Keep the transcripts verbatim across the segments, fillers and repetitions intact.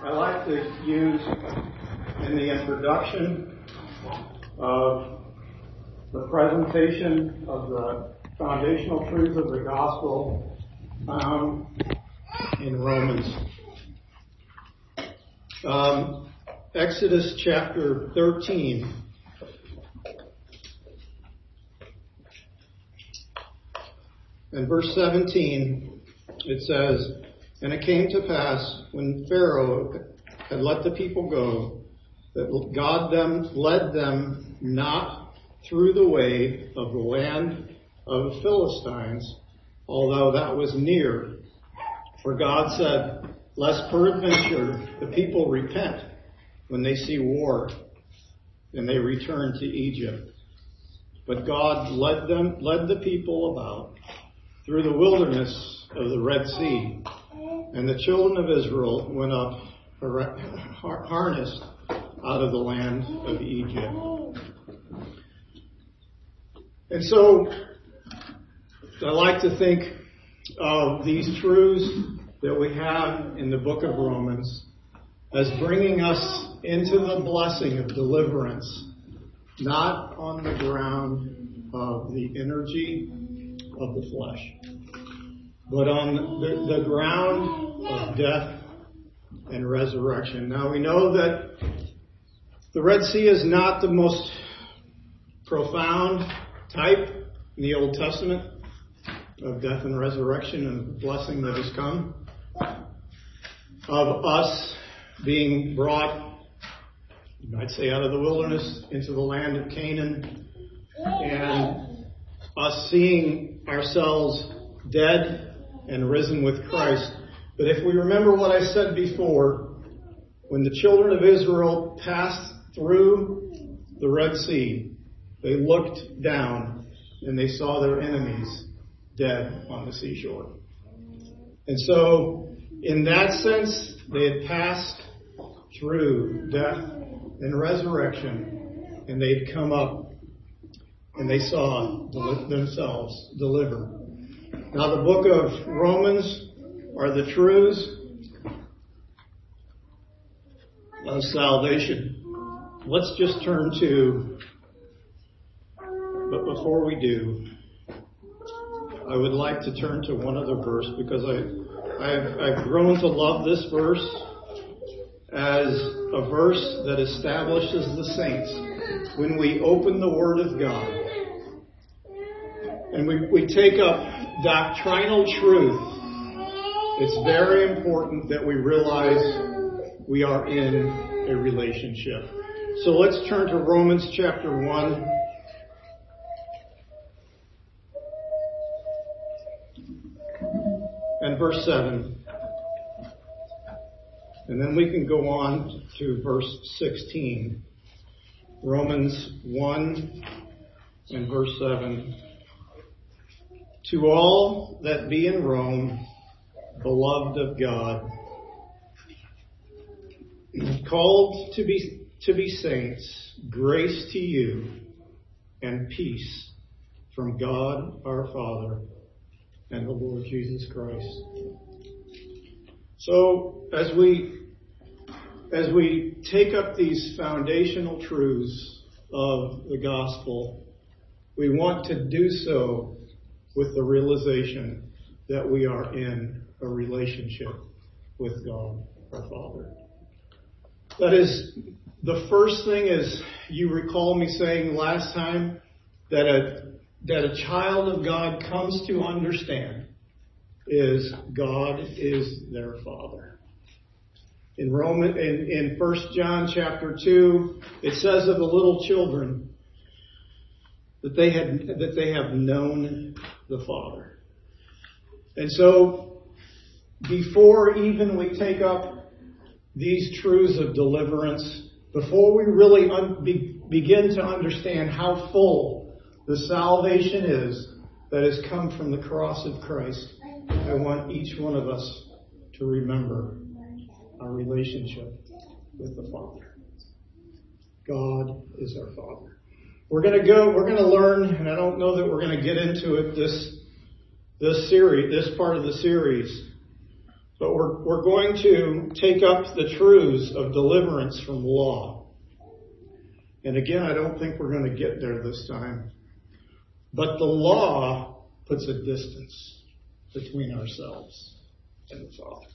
I like to use in the introduction of the presentation of the foundational truths of the gospel found in Romans. Um, Exodus chapter thirteen. And verse seventeen, it says, "And it came to pass, when Pharaoh had let the people go, that God them led them not through the way of the land of the Philistines, although that was near. For God said, lest peradventure the people repent when they see war, and they return to Egypt. But God led them, led the people about through the wilderness of the Red Sea, and the children of Israel went up harnessed out of the land of Egypt." And so I like to think of these truths that we have in the book of Romans as bringing us into the blessing of deliverance, not on the ground of the energy of the flesh, but on the, the ground of death and resurrection. Now we know that the Red Sea is not the most profound type in the Old Testament of death and resurrection and the blessing that has come, of us being brought, you might say, out of the wilderness into the land of Canaan, and us seeing ourselves dead and risen with Christ. But if we remember what I said before, when the children of Israel passed through the Red Sea, they looked down and they saw their enemies dead on the seashore. And so, in that sense, they had passed through death and resurrection, and they'd come up and they saw themselves delivered. Now, the book of Romans are the truths of salvation. Let's just turn to, but before we do, I would like to turn to one other verse, because I, I've, I've grown to love this verse as a verse that establishes the saints. When we open the Word of God and we, we take up doctrinal truth, it's very important that we realize we are in a relationship. So let's turn to Romans chapter one. And verse seven. And then we can go on to verse sixteen. Romans one and verse seven. "To all that be in Rome, beloved of God, called to be to be saints, grace to you and peace from God our Father and the Lord Jesus Christ." So as we as we take up these foundational truths of the gospel, we want to do so with the realization that we are in a relationship with God our Father. That is, the first thing is, you recall me saying last time that a that a child of God comes to understand is God is their Father. In Roman, in, in First John chapter two, it says of the little children that they had that they have known the Father. And so, before even we take up these truths of deliverance, before we really un- be, begin to understand how full the salvation is that has come from the cross of Christ, I want each one of us to remember our relationship with the Father. God is our Father. We're going to go, we're going to learn, and I don't know that we're going to get into it this, this series, this part of the series, But we're, we're going to take up the truths of deliverance from law. And again, I don't think we're going to get there this time. But the law puts a distance between ourselves and the Father.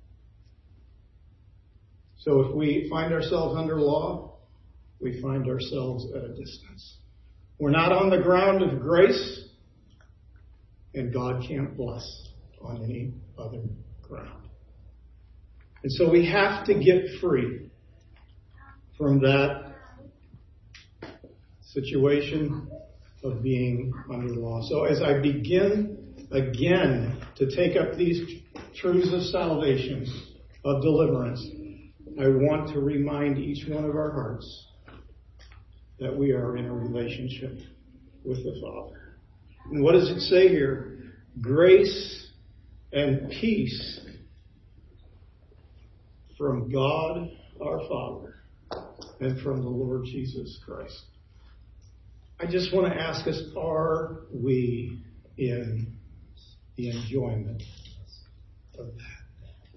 So if we find ourselves under law, we find ourselves at a distance. We're not on the ground of grace, and God can't bless on any other ground. And so we have to get free from that situation of being under law. So as I begin again to take up these truths of salvation, of deliverance, I want to remind each one of our hearts that we are in a relationship with the Father. And what does it say here? Grace and peace from God our Father and from the Lord Jesus Christ. I just want to ask us, are we in the enjoyment of that?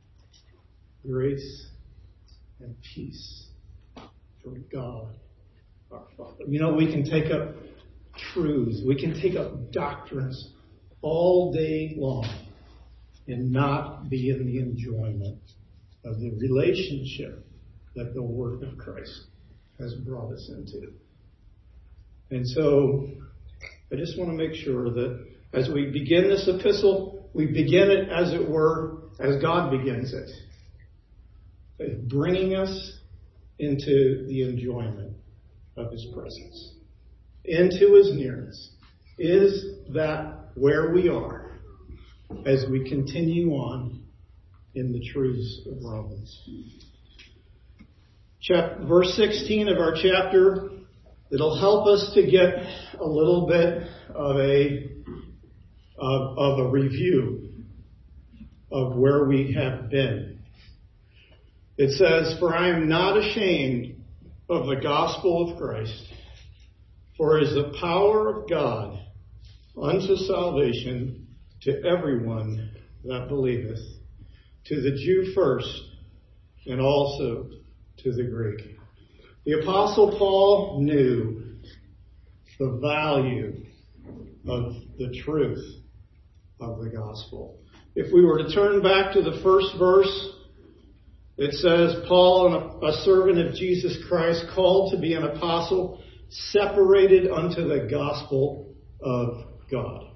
Grace and peace from God our Father. You know, we can take up truths, we can take up doctrines all day long and not be in the enjoyment of the relationship that the work of Christ has brought us into. And so I just want to make sure that as we begin this epistle, we begin it, as it were, as God begins it, bringing us into the enjoyment of His presence, into His nearness. Is that where we are as we continue on in the truths of Romans? Chapter, verse sixteen of our chapter, it'll help us to get a little bit of a of, of a review of where we have been. It says, "For I am not ashamed of the gospel of Christ, for it is the power of God unto salvation to everyone that believeth, to the Jew first, and also to the Greek." The Apostle Paul knew the value of the truth of the gospel. If we were to turn back to the first verse, it says, "Paul, a servant of Jesus Christ, called to be an apostle, separated unto the gospel of God."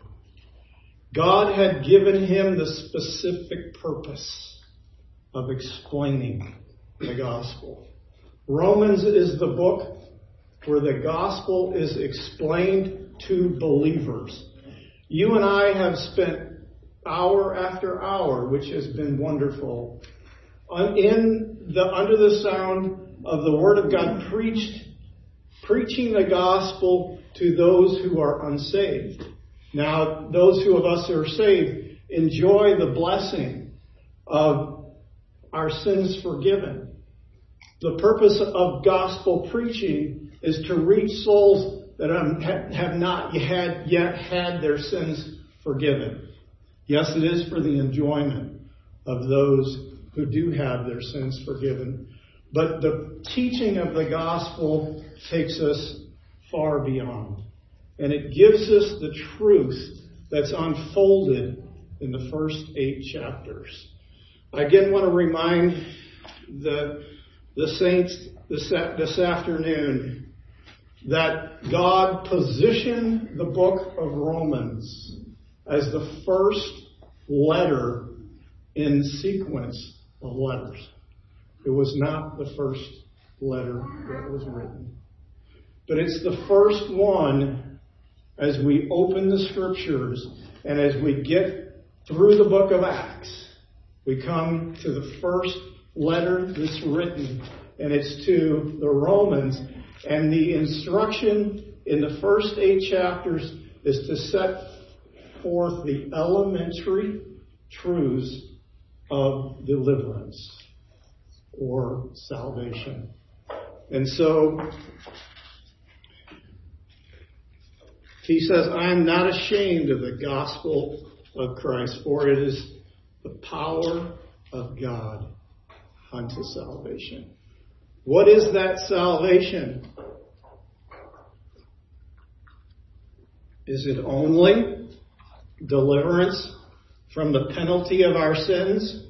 God had given him the specific purpose of explaining the gospel. Romans is the book where the gospel is explained to believers. You and I have spent hour after hour, which has been wonderful, in the under the sound of the Word of God preached, preaching the gospel to those who are unsaved. Now, those who of us who are saved enjoy the blessing of our sins forgiven. The purpose of gospel preaching is to reach souls that have not had, yet had their sins forgiven. Yes, it is for the enjoyment of those who do have their sins forgiven. But the teaching of the gospel takes us far beyond. And it gives us the truth that's unfolded in the first eight chapters. I again want to remind the, the saints this, this afternoon that God positioned the book of Romans as the first letter in sequence of letters. It was not the first letter that was written. But it's the first one as we open the scriptures and as we get through the book of Acts. We come to the first letter that's written, and it's to the Romans. And the instruction in the first eight chapters is to set forth the elementary truths of deliverance or salvation. And so he says, "I am not ashamed of the gospel of Christ, for it is the power of God unto salvation. What is that salvation? Is it only deliverance from the penalty of our sins?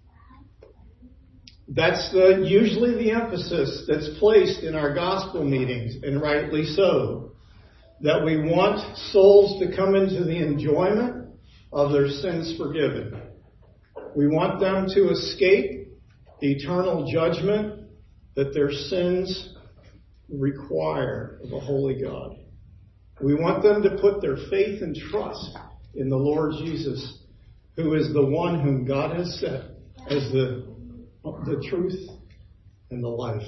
That's the, usually the emphasis that's placed in our gospel meetings, and rightly so. That we want souls to come into the enjoyment of their sins forgiven. We want them to escape eternal judgment that their sins require of a holy God. We want them to put their faith and trust in the Lord Jesus, who is the one whom God has set as the, the truth and the life.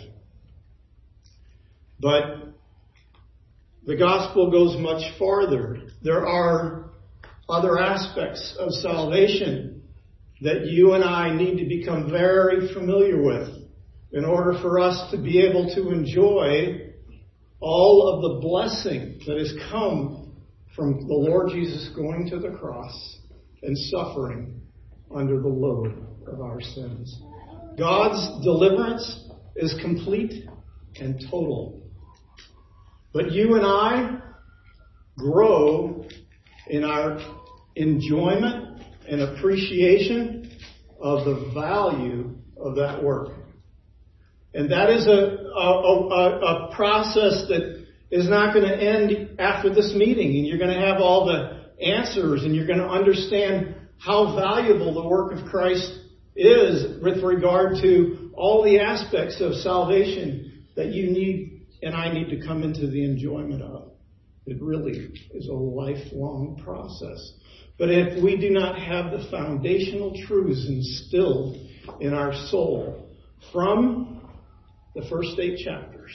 But the gospel goes much farther. There are other aspects of salvation that you and I need to become very familiar with in order for us to be able to enjoy all of the blessing that has come from the Lord Jesus going to the cross and suffering under the load of our sins. God's deliverance is complete and total. But you and I grow in our enjoyment and appreciation of the value of that work. And that is a, a, a, a process that is not going to end after this meeting. And you're going to have all the answers and you're going to understand how valuable the work of Christ is with regard to all the aspects of salvation that you need and I need to come into the enjoyment of. It really is a lifelong process. But if we do not have the foundational truths instilled in our soul from the first eight chapters,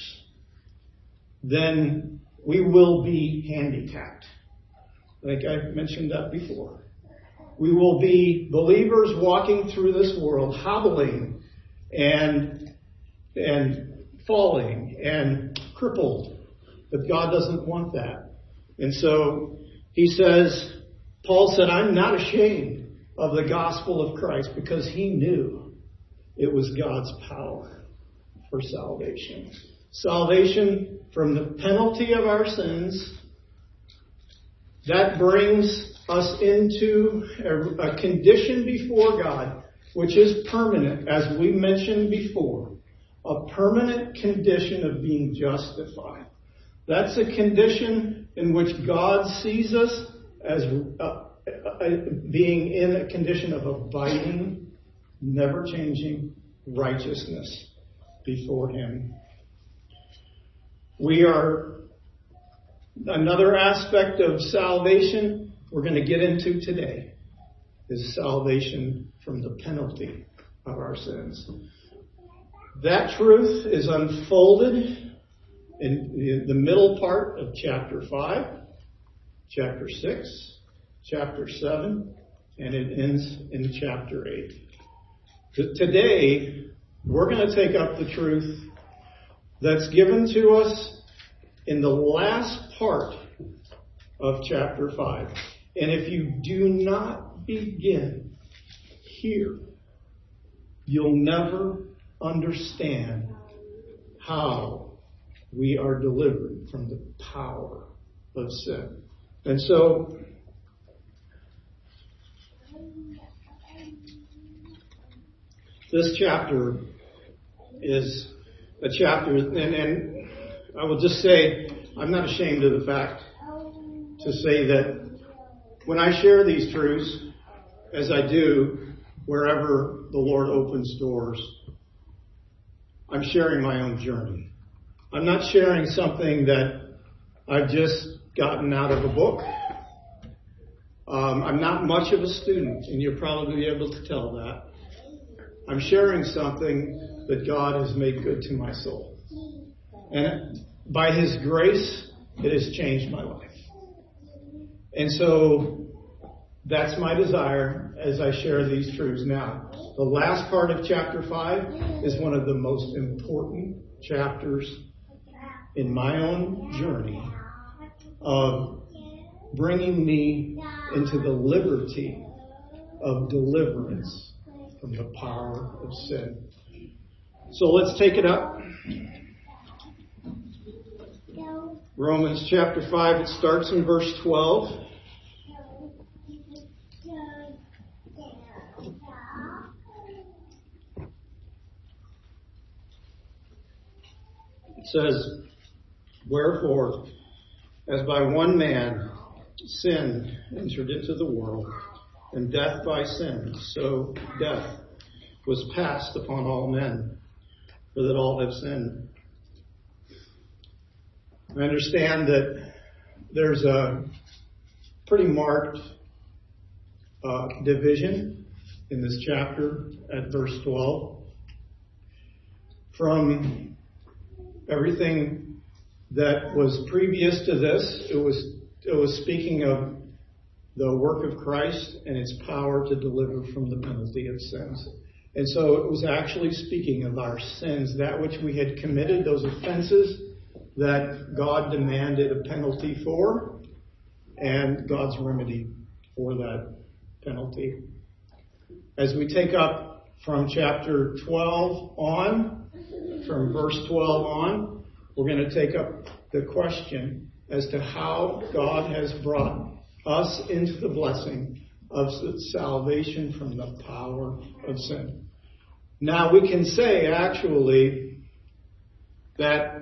then we will be handicapped. I think I've mentioned that before. We will be believers walking through this world, hobbling and and falling and crippled. But God doesn't want that. And so he says, Paul said, I'm not ashamed of the gospel of Christ, because he knew it was God's power for salvation. Salvation from the penalty of our sins. That brings us into a, a condition before God, which is permanent, as we mentioned before. A permanent condition of being justified. That's a condition in which God sees us as uh, uh, being in a condition of abiding, never changing righteousness before Him. We are, another aspect of salvation we're going to get into today is salvation from the penalty of our sins. That truth is unfolded in the middle part of chapter five, chapter six, chapter seven, and it ends in chapter eight. Today, we're going to take up the truth that's given to us in the last part of chapter five. And if you do not begin here, you'll never understand how we are delivered from the power of sin. And so, this chapter is a chapter, and, and I will just say, I'm not ashamed of the fact to say that when I share these truths, as I do wherever the Lord opens doors, I'm sharing my own journey. I'm not sharing something that I've just gotten out of a book. Um, I'm not much of a student, and you'll probably be able to tell that. I'm sharing something that God has made good to my soul. And by His grace, it has changed my life. And so that's my desire as I share these truths now. The last part of chapter five is one of the most important chapters in my own journey of bringing me into the liberty of deliverance from the power of sin. So let's take it up. Romans chapter five, it starts in verse twelve. It says, "Wherefore, as by one man sin entered into the world, and death by sin, so death was passed upon all men, for that all have sinned." I understand that there's a pretty marked uh, division in this chapter at verse twelve. From everything that was previous to this, it was it was speaking of the work of Christ and its power to deliver from the penalty of sins. And so it was actually speaking of our sins, that which we had committed, those offenses that God demanded a penalty for, and God's remedy for that penalty. As we take up from chapter twelve on, from verse twelve on, we're going to take up the question as to how God has brought us into the blessing of salvation from the power of sin. Now we can say actually that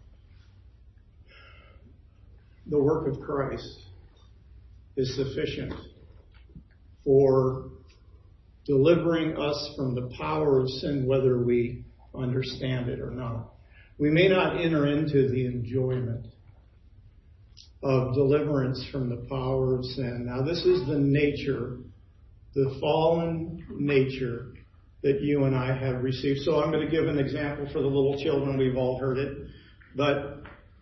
the work of Christ is sufficient for delivering us from the power of sin, whether we understand it or not. We may not enter into the enjoyment of deliverance from the power of sin. Now, this is the nature, the fallen nature that you and I have received. So I'm going to give an example for the little children. We've all heard it. But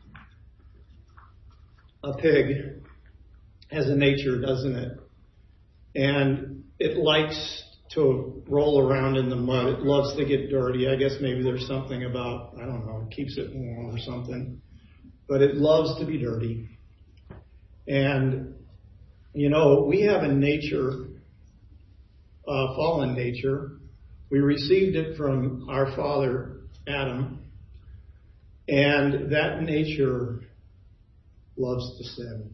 a pig has a nature, doesn't it? And it likes to roll around in the mud. It loves to get dirty. I guess maybe there's something about, I don't know, it keeps it warm or something. But it loves to be dirty. And, you know, we have a nature, a fallen nature. We received it from our father, Adam. And that nature loves to sin.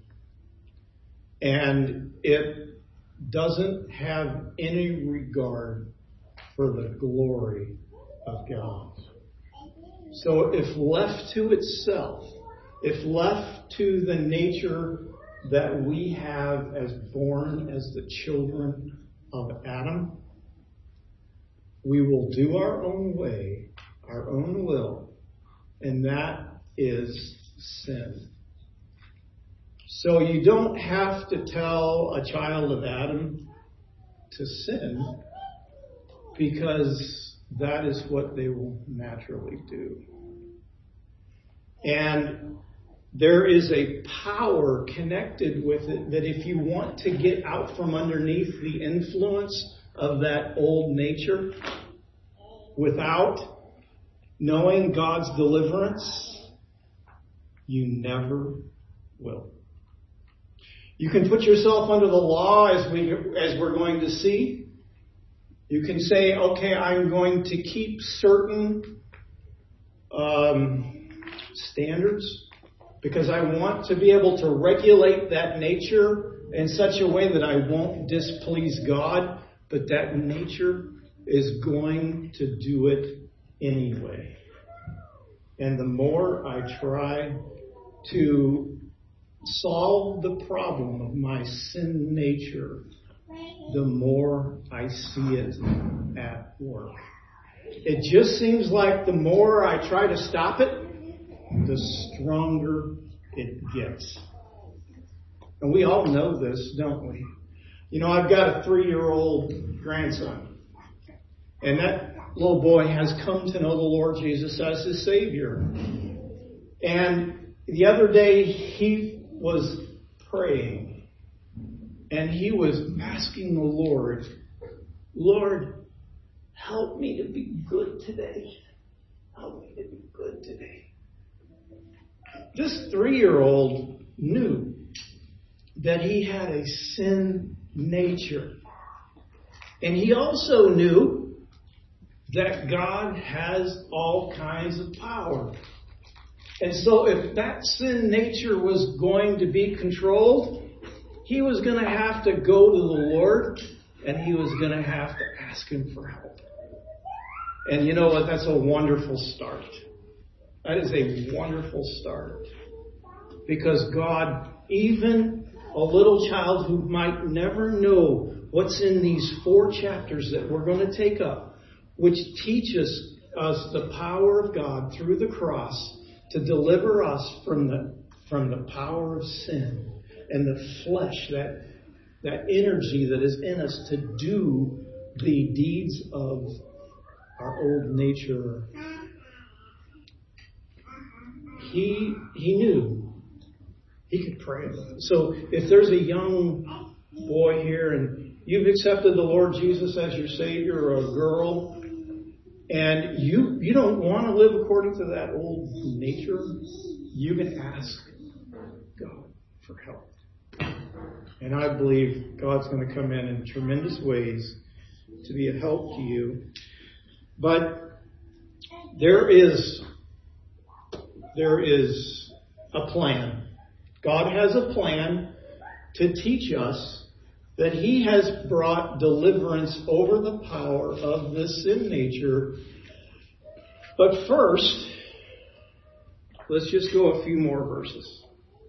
And it doesn't have any regard for the glory of God. So if left to itself, if left to the nature that we have as born as the children of Adam, we will do our own way, our own will, and that is sin. So you don't have to tell a child of Adam to sin, because that is what they will naturally do. And there is a power connected with it that if you want to get out from underneath the influence of that old nature without knowing God's deliverance, you never will. You can put yourself under the law, as we as we're going to see. You can say, okay, I'm going to keep certain um, standards because I want to be able to regulate that nature in such a way that I won't displease God, but that nature is going to do it anyway. And the more I try to solve the problem of my sin nature, the more I see it at work. It just seems like the more I try to stop it, the stronger it gets. And we all know this, don't we? You know, I've got a three-year-old grandson. And that little boy has come to know the Lord Jesus as his Savior. And the other day he was praying. And he was asking the Lord, Lord, help me to be good today. Help me to be good today. This three-year-old knew that he had a sin nature. And he also knew that God has all kinds of power. And so if that sin nature was going to be controlled, he was going to have to go to the Lord, and he was going to have to ask him for help. And you know what? That's a wonderful start. That is a wonderful start. Because God, even a little child who might never know what's in these four chapters that we're going to take up, which teaches us the power of God through the cross to deliver us from the from the power of sin and the flesh, that that energy that is in us to do the deeds of our old nature. He he knew he could pray. So if there's a young boy here and you've accepted the Lord Jesus as your Savior, or a girl, and you you don't want to live according to that old nature, you can ask God for help. And I believe God's going to come in in tremendous ways to be a help to you. But there is there is a plan. God has a plan to teach us that He has brought deliverance over the power of this sin nature. But first, let's just go a few more verses.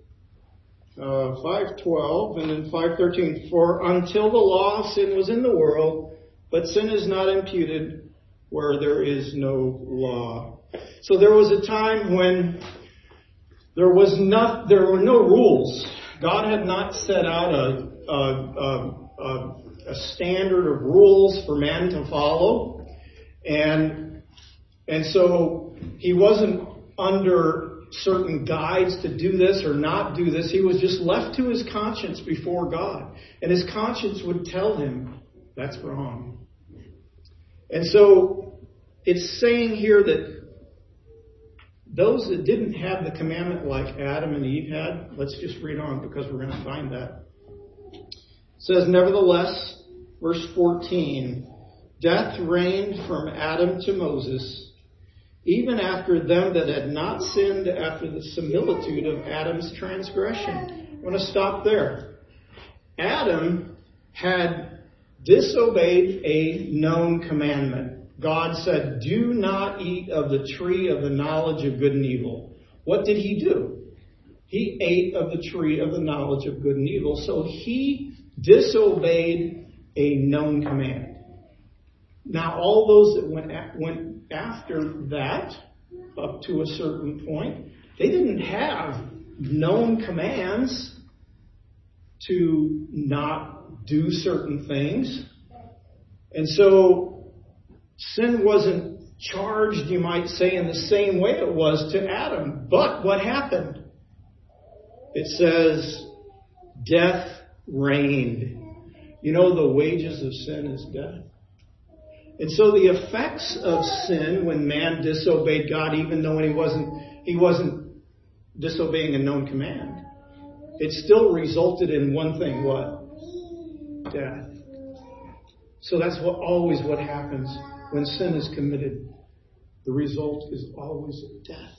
Uh, five twelve and then five thirteen. For until the law of sin was in the world, but sin is not imputed where there is no law. So there was a time when there was not, there were no rules. God had not set out a, a, a, a standard of rules for man to follow. And, and so He wasn't under certain guides to do this or not do this. He was just left to his conscience before God. And his conscience would tell him, that's wrong. And so it's saying here that those that didn't have the commandment like Adam and Eve had, let's just read on because we're going to find that. It says, nevertheless, verse fourteen, death reigned from Adam to Moses, even after them that had not sinned after the similitude of Adam's transgression. I'm going to stop there. Adam had disobeyed a known commandment. God said, do not eat of the tree of the knowledge of good and evil. What did he do? He ate of the tree of the knowledge of good and evil. So he disobeyed a known command. Now, all those that went went after that, up to a certain point, they didn't have known commands to not do certain things. And so sin wasn't charged, you might say, in the same way it was to Adam. But what happened? It says, death reigned. You know, the wages of sin is death. And so the effects of sin when man disobeyed God, even though he wasn't, he wasn't disobeying a known command, it still resulted in one thing, what? Death. So that's what always what happens when sin is committed. The result is always death.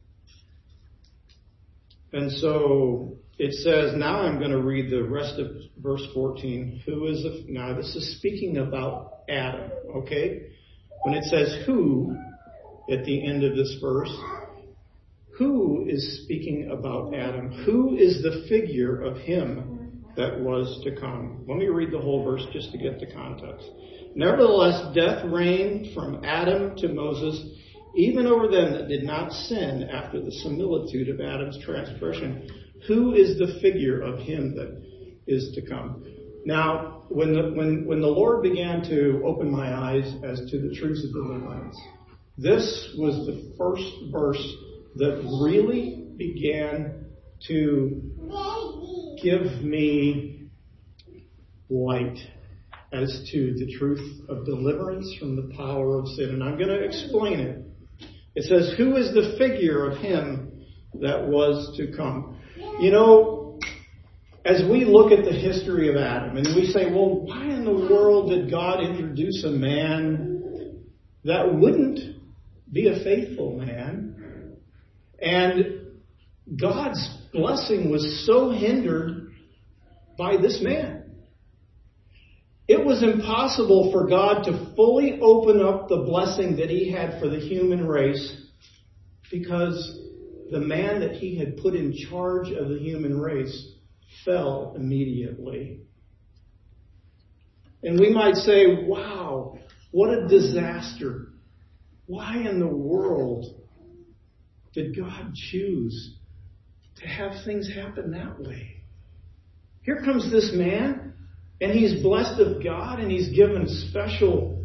And so it says, now I'm going to read the rest of verse fourteen. Who is the, now this is speaking about Adam, okay? When it says who at the end of this verse, who is speaking about Adam? Who is the figure of him that was to come? Let me read the whole verse just to get the context. Nevertheless, death reigned from Adam to Moses, even over them that did not sin after the similitude of Adam's transgression. Who is the figure of him that is to come? Now, when the, when, when the Lord began to open my eyes as to the truths of deliverance, this was the first verse that really began to give me light as to the truth of deliverance from the power of sin. And I'm going to explain it. It says, who is the figure of him that was to come? You know, as we look at the history of Adam and we say, well, why in the world did God introduce a man that wouldn't be a faithful man? And God's blessing was so hindered by this man. It was impossible for God to fully open up the blessing that he had for the human race because the man that he had put in charge of the human race fell immediately. And we might say, wow, what a disaster. Why in the world did God choose to have things happen that way? Here comes this man, and he's blessed of God, and he's given special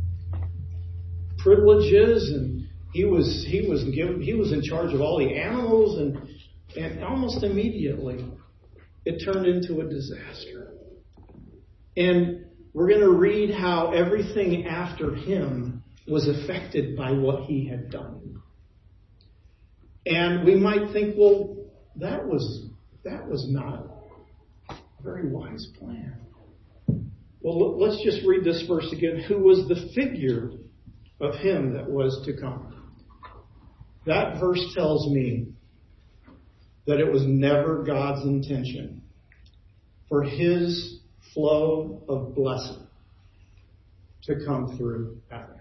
privileges, and he was he was given he was in charge of all the animals, and and almost immediately it turned into a disaster. And we're going to read how everything after him was affected by what he had done. And we might think, well, that was that was not a very wise plan. Well, let's just read this verse again. Who was the figure of him that was to come? That verse tells me that it was never God's intention for his flow of blessing to come through Adam.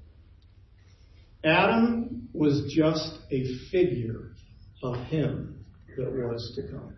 Adam was just a figure of him that was to come.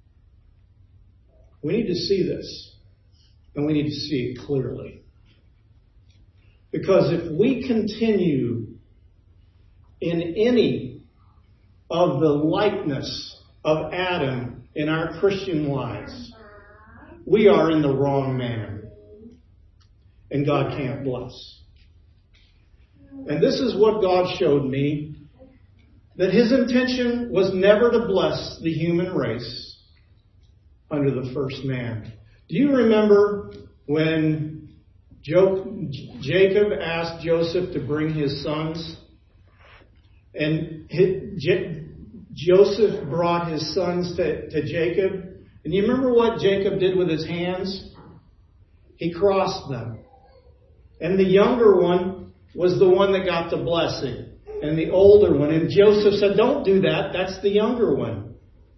We need to see this, and we need to see it clearly. Because if we continue in any of the likeness of Adam in our Christian lives, we are in the wrong man. And God can't bless. And this is what God showed me, that his intention was never to bless the human race under the first man. Do you remember when Jo- Jacob asked Joseph to bring his sons? And his, J- Joseph brought his sons to, to Jacob. And you remember what Jacob did with his hands? He crossed them. And the younger one was the one that got the blessing. And the older one. And Joseph said, don't do that. That's the younger one.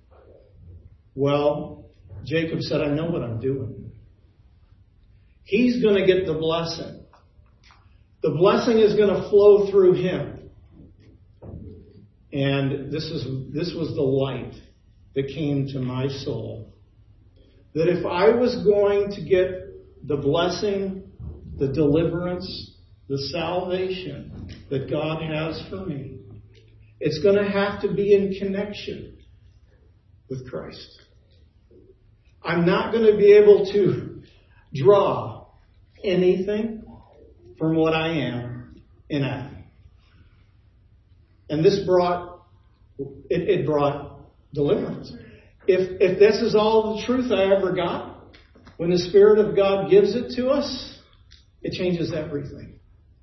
Well, Jacob said, I know what I'm doing. He's going to get the blessing. The blessing is going to flow through him. And this is this was the light that came to my soul. That if I was going to get the blessing, the deliverance, the salvation that God has for me, it's going to have to be in connection with Christ. I'm not going to be able to draw anything from what I am in Adam. And this brought, it, it brought deliverance. If, if this is all the truth I ever got, when the Spirit of God gives it to us, it changes everything.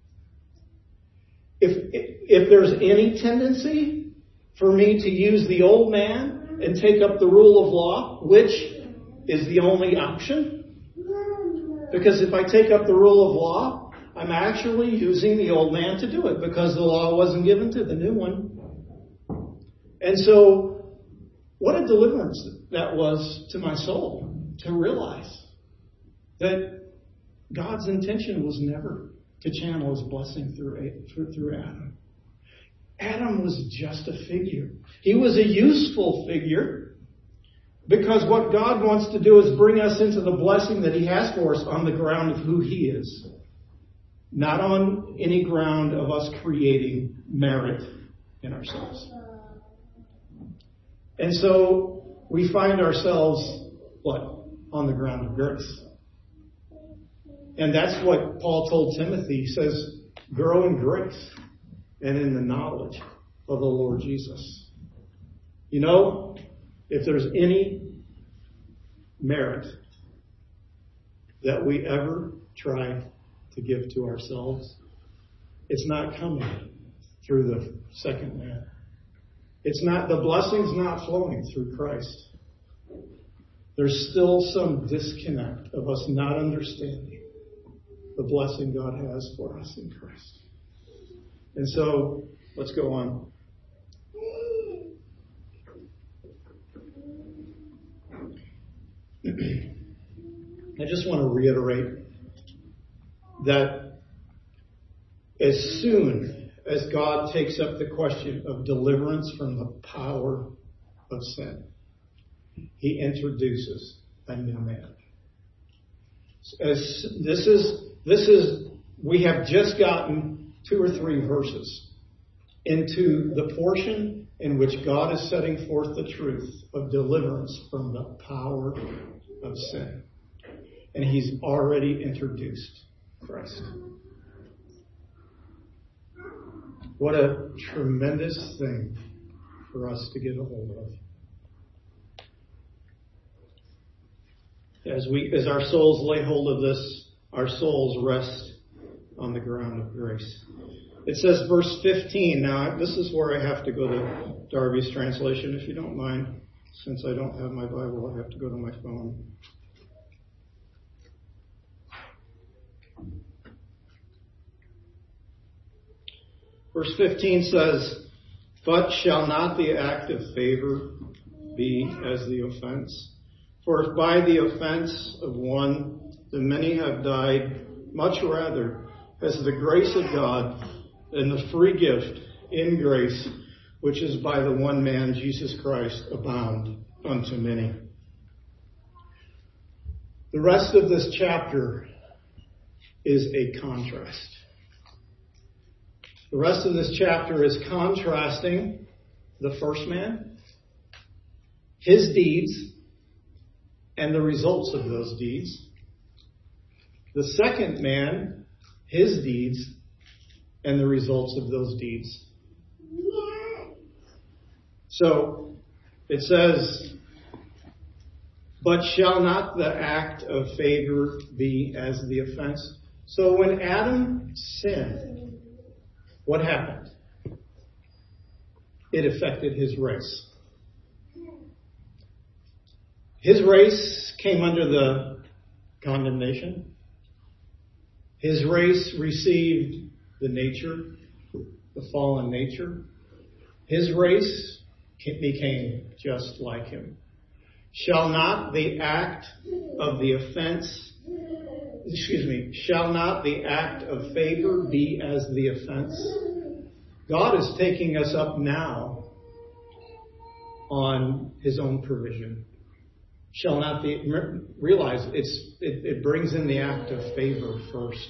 If, if there's any tendency for me to use the old man and take up the rule of law, which is the only option, because if I take up the rule of law, I'm actually using the old man to do it because the law wasn't given to the new one. And so, what a deliverance that was to my soul to realize that God's intention was never to channel his blessing through, through Adam. Adam was just a figure. He was a useful figure because what God wants to do is bring us into the blessing that he has for us on the ground of who he is. Not on any ground of us creating merit in ourselves. And so we find ourselves, what? On the ground of grace. And that's what Paul told Timothy. He says, grow in grace and in the knowledge of the Lord Jesus. You know, if there's any merit that we ever try to give to ourselves, it's not coming through the second man. It's not, the blessing's not flowing through Christ. there's still some disconnect of us not understanding the blessing God has for us in Christ. And so, let's go on. I just want to reiterate that as soon as God takes up the question of deliverance from the power of sin, He introduces a new man. As this is, this is, we have just gotten two or three verses into the portion in which God is setting forth the truth of deliverance from the power of sin. And He's already introduced Christ. What a tremendous thing for us to get a hold of. As we, as our souls lay hold of this, our souls rest on the ground of grace. It says verse fifteen. Now, this is where I have to go to Darby's translation, if you don't mind. Since I don't have my Bible, I have to go to my phone. Verse fifteen says, "But shall not the act of favor be as the offense? For if by the offense of one the many have died, much rather has the grace of God and the free gift in grace, which is by the one man, Jesus Christ, abound unto many." The rest of this chapter is a contrast. The rest of this chapter is contrasting the first man, his deeds, and the results of those deeds. The second man, his deeds, and the results of those deeds. So, it says, "But shall not the act of favor be as the offense?" So when Adam sinned, what happened? It affected his race. His race came under the condemnation. His race received the nature, the fallen nature. His race became just like him. Shall not the act of the offense, excuse me, shall not the act of favor be as the offense? God is taking us up now on His own provision. Shall not the, realize it's, it, it brings in the act of favor first.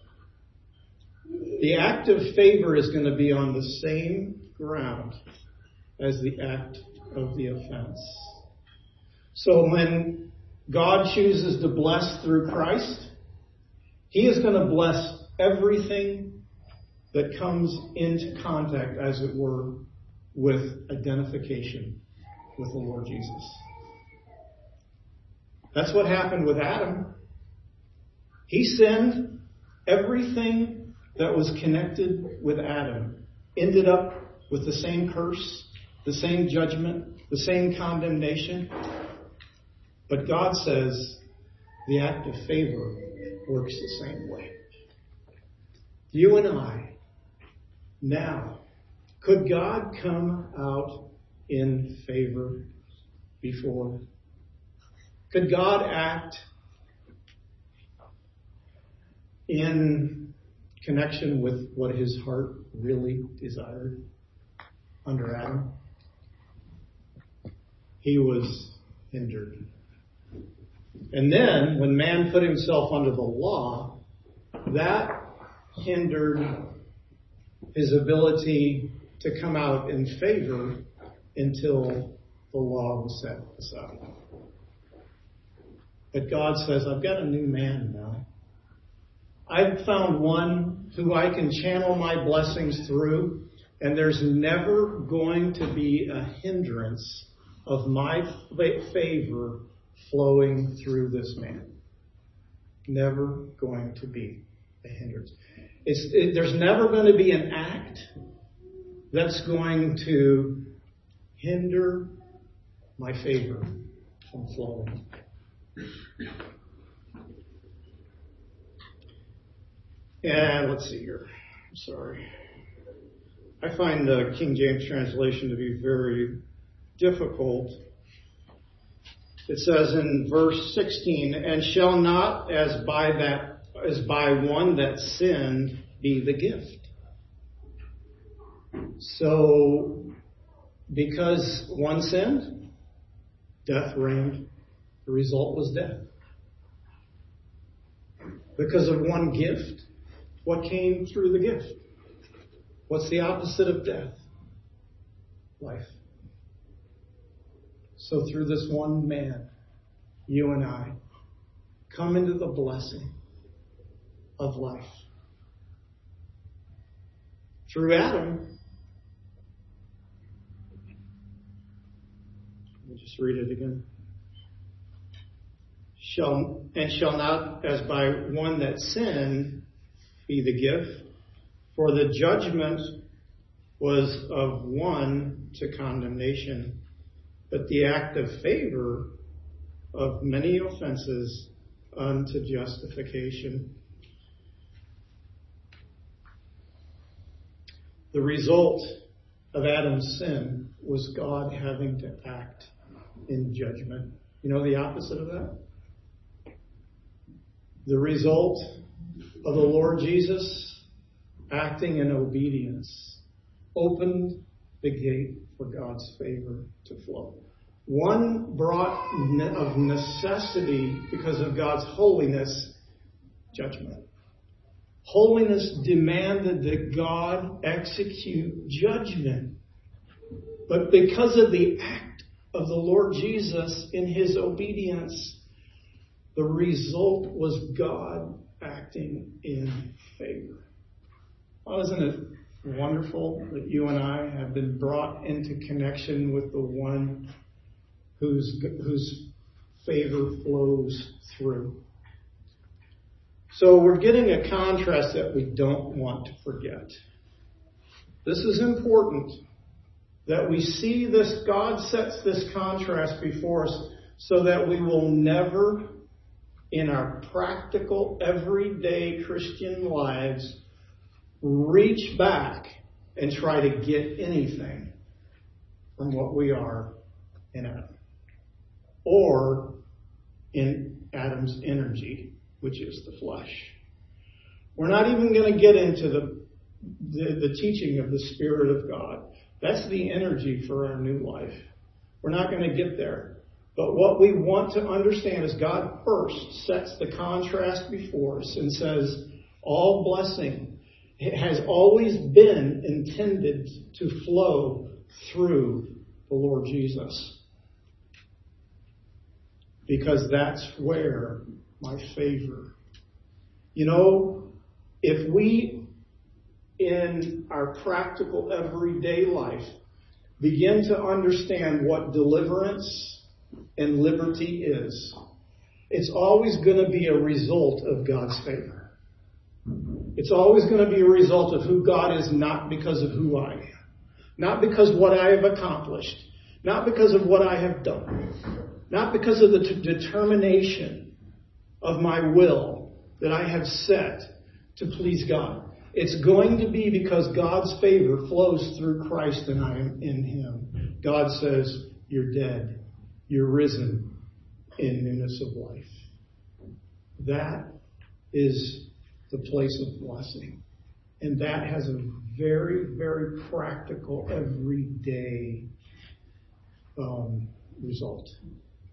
The act of favor is going to be on the same ground as the act of the offense. So when God chooses to bless through Christ, He is going to bless everything that comes into contact, as it were, with identification with the Lord Jesus. That's what happened with Adam. He sinned. Everything that was connected with Adam ended up with the same curse, the same judgment, the same condemnation. But God says the act of favor works the same way. You and I, now, could God come out in favor before? Could God act in connection with what His heart really desired under Adam? He was hindered. And then, when man put himself under the law, that hindered his ability to come out in favor until the law was set aside. But God says, I've got a new man now. I've found one who I can channel my blessings through, and there's never going to be a hindrance of my favor flowing through this man. Never going to be a hindrance. It's, it, there's never going to be an act that's going to hinder my favor from flowing. And let's see here. I'm sorry. I find the King James translation to be very difficult. It says in verse sixteen, and shall not as by that as by one that sinned be the gift. So because one sinned, death reigned. The result was death. Because of one gift, what came through the gift? What's the opposite of death? Life. So through this one man, you and I come into the blessing of life. Through Adam, let me just read it again. Shall and shall not, as by one that sinned, be the gift, for the judgment was of one to condemnation, but the act of favor of many offenses unto justification. The result of Adam's sin was God having to act in judgment. You know the opposite of that? The result of the Lord Jesus acting in obedience opened the gate for God's favor to flow. One brought of necessity, because of God's holiness, judgment. Holiness demanded that God execute judgment. But because of the act of the Lord Jesus in his obedience, the result was God acting in favor. Well, isn't it wonderful that you and I have been brought into connection with the one whose whose favor flows through? So we're getting a contrast that we don't want to forget. This is important that we see this. God sets this contrast before us so that we will never, in our practical, everyday Christian lives, reach back and try to get anything from what we are in Adam, or in Adam's energy, which is the flesh. We're not even going to get into the, the the teaching of the Spirit of God. That's the energy for our new life. We're not going to get there. But what we want to understand is God first sets the contrast before us and says, all blessing has always been intended to flow through the Lord Jesus. Because that's where my favor. You know, if we, in our practical everyday life, begin to understand what deliverance and liberty is, it's always going to be a result of God's favor. It's always going to be a result of who God is, not because of who I am. Not because of what I have accomplished. Not because of what I have done. Not because of the t- determination of my will that I have set to please God. It's going to be because God's favor flows through Christ and I am in Him. God says, you're dead. You're risen in newness of life. That is the place of blessing. And that has a very, very practical, everyday um, result.